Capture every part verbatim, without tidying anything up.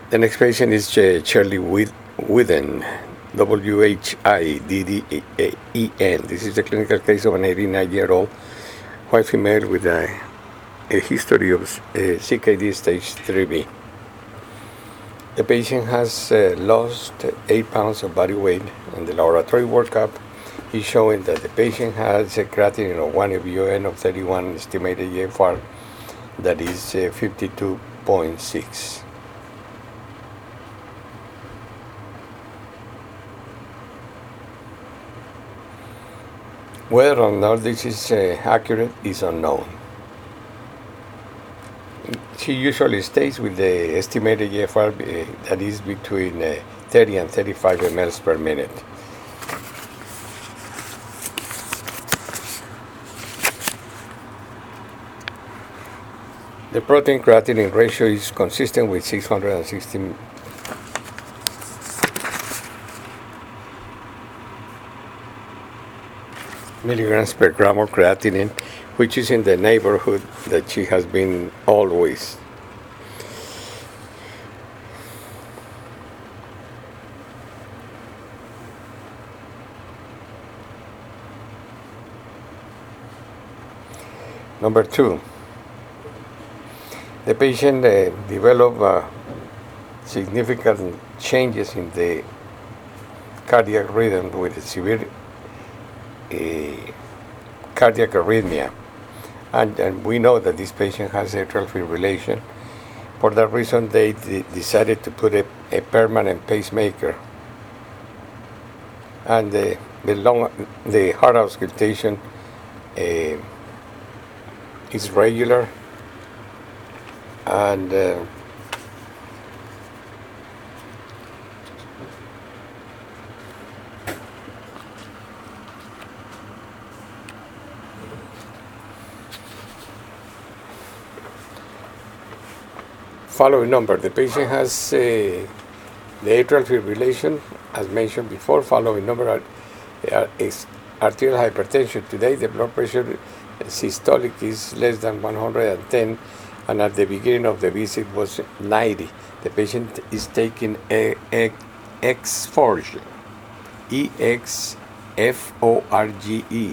The next patient is uh, Shirley Whit- Whidden, W H I D D E N. This is the clinical case of an eighty-nine-year-old white female with a, a history of uh, C K D stage three B. The patient has uh, lost eight pounds of body weight, and the laboratory workup is showing that the patient has a creatinine of one, a V O N of thirty-one, estimated G F R that is uh, fifty-two point six. Whether or not this is uh, accurate is unknown. She usually stays with the estimated G F R uh, that is between uh, thirty and thirty-five milliliters per minute. The protein creatinine ratio is consistent with six hundred sixty milligrams per gram of creatinine, which is in the neighborhood that she has been always. Number two, the patient uh, developed uh, significant changes in the cardiac rhythm with a severe uh, cardiac arrhythmia. And, and we know that this patient has atrial fibrillation. For that reason, they d- decided to put a, a permanent pacemaker. And the, the, long, the heart auscultation uh, is regular, and uh, following number. The patient has uh, the atrial fibrillation, as mentioned before. Following number are, are, is arterial hypertension. Today, the blood pressure systolic is less than one hundred ten, and at the beginning of the visit was ninety. The patient is taking a, a Exforge, E X F O R G E.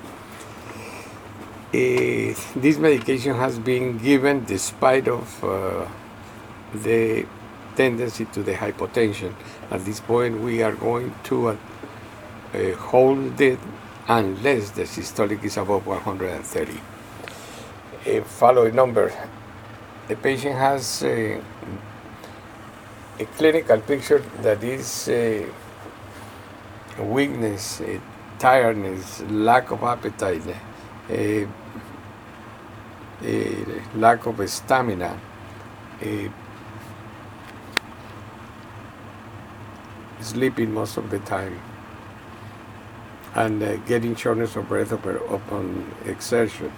Uh, this medication has been given despite of uh, the tendency to the hypotension. At this point, we are going to uh, uh, hold it unless the systolic is above one hundred thirty. A following number. The patient has uh, a clinical picture that is uh, weakness, uh, tiredness, lack of appetite, uh, uh, lack of stamina, uh, sleeping most of the time, and uh, getting shortness of breath upon exertion.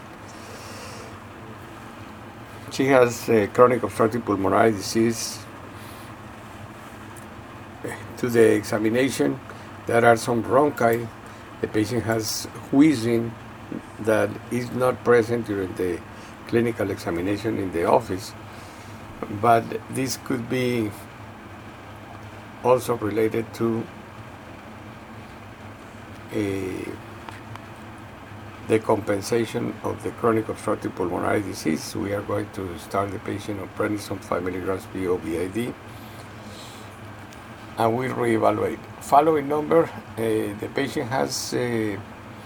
She has uh, chronic obstructive pulmonary disease. To the examination, there are some bronchi. The patient has wheezing that is not present during the clinical examination in the office, but this could be also related to a the compensation of the chronic obstructive pulmonary disease. We are going to start the patient on prednisone five milligrams P O B I D, and we'll reevaluate. Following number, uh, the patient has uh,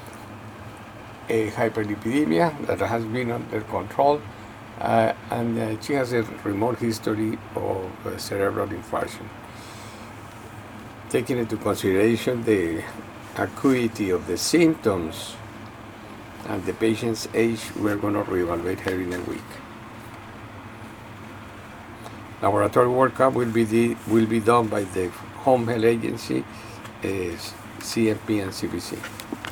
a hyperlipidemia that has been under control, uh, and uh, she has a remote history of uh, cerebral infarction. Taking into consideration the acuity of the symptoms and the patient's age, we're going to reevaluate her in a week. Laboratory workup will be the, will be done by the Home Health Agency, uh, C M P, and C B C.